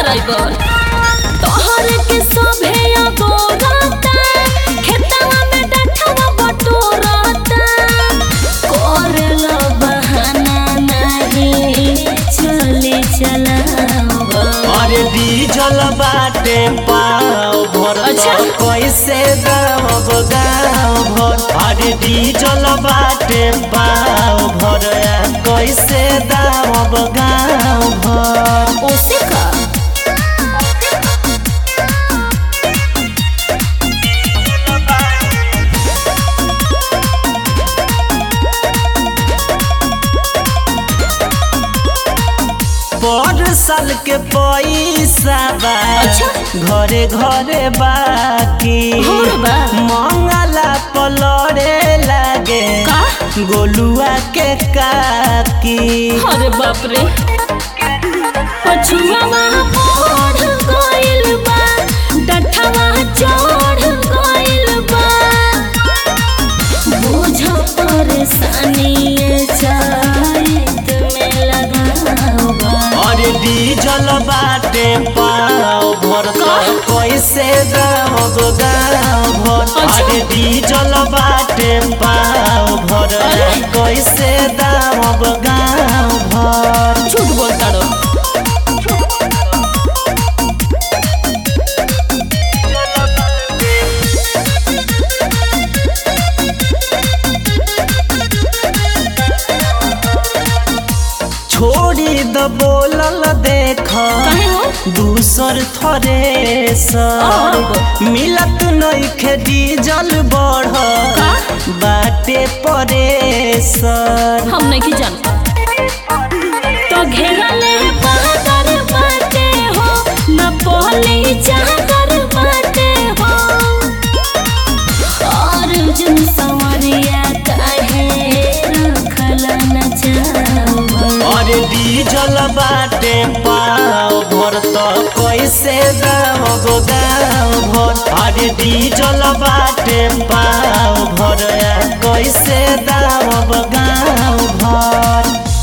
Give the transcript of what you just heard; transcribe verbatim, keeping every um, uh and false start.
Driver तोहर के सभे अगोरता खेतवा में डठवा बटोरता करला बहाना नहीं चले चलावा। अरे डीजल बाटे पाव भर अच्छा? कैसे दाम गाँव भर। अरे डीजल बाटे पाव भर कैसे दाम गाँव भर। ओसे का पर साल के पैसा बा अच्छा? घरे घरे बाकी और बा? मंगला पलड़े लागे का? गोलुआ के काकी। अरे बाप रे पछुआवा पढ़ गइल बा डठवा चढ़ गइल बा बुझ परेशानी चाहत में लगावा। अरे डीजल बाटे पाव भर कैसे दाम गाँव भर। अच्छा? अरे डीजल बाटे पाव भर कैसे दाम गाँव भर। झूठ बोलता रो छोड़ी द बोलल देख काहे हो? दूसर थरे सर मिलत नइखे डीजल बढ़ का? बाटे परे सर। हम नहीं जानता तो घेरले बादर बाटे हो न पहले चादर बाटे हो और जन संवरिया काहे रखला न चाहवा। अरे डीजल बाटे पाव भर तो कैसे दाम गाँव भर। अरे डीजल बाटे पाव भर कैसे दाम गाँव भर।